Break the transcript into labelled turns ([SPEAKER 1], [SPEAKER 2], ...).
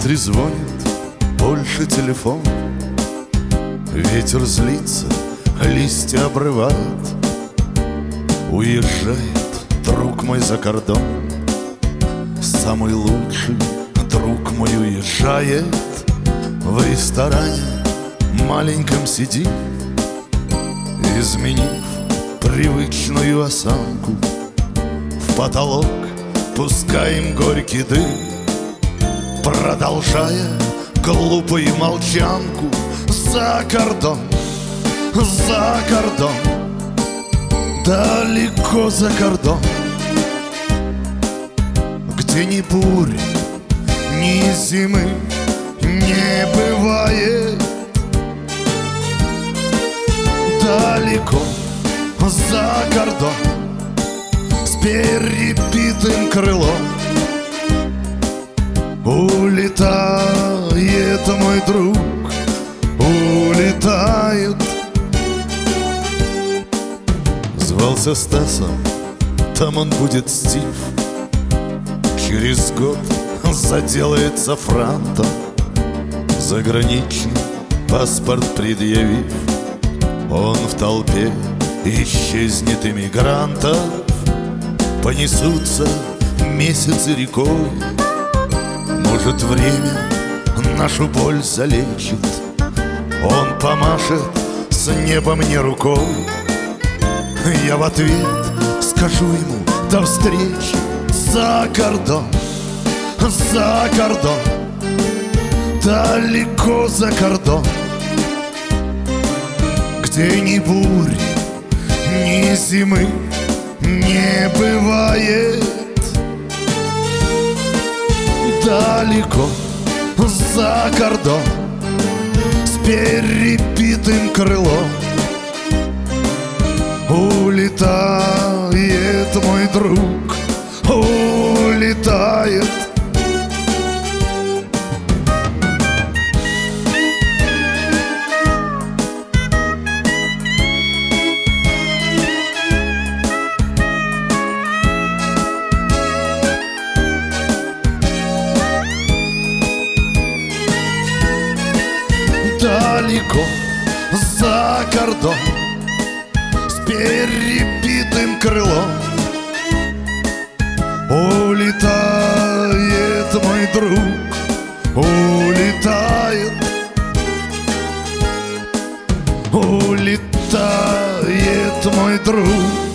[SPEAKER 1] трезвонит больше телефон. Ветер злится, листья обрывает. Уезжает друг мой за кордон. Самый лучший друг мой уезжает. В ресторане маленьком сидим, изменив привычную осанку. В потолок пускаем горький дым, продолжая глупую молчанку. За кордон, далеко за кордон, где ни бури, ни зимы не бывает. Далеко за кордон, с перебитым крылом, улетает мой друг, улетает. Звался Стасом, там он будет Стив. Через год заделается франтом, заграничный паспорт предъявив. Он в толпе исчезнет иммигрантов. Понесутся месяцы рекой. Может, время нашу боль залечит. Он помашет с неба мне рукой. Я в ответ скажу ему: до встречи. За кордон, далеко за кордон, где ни бури, ни зимы не бывает. Далеко за кордон, с перебитым крылом, улетает мой друг, улетает. Далеко за кордон, с перебитым крылом, улетает мой друг, улетает. Улетает мой друг.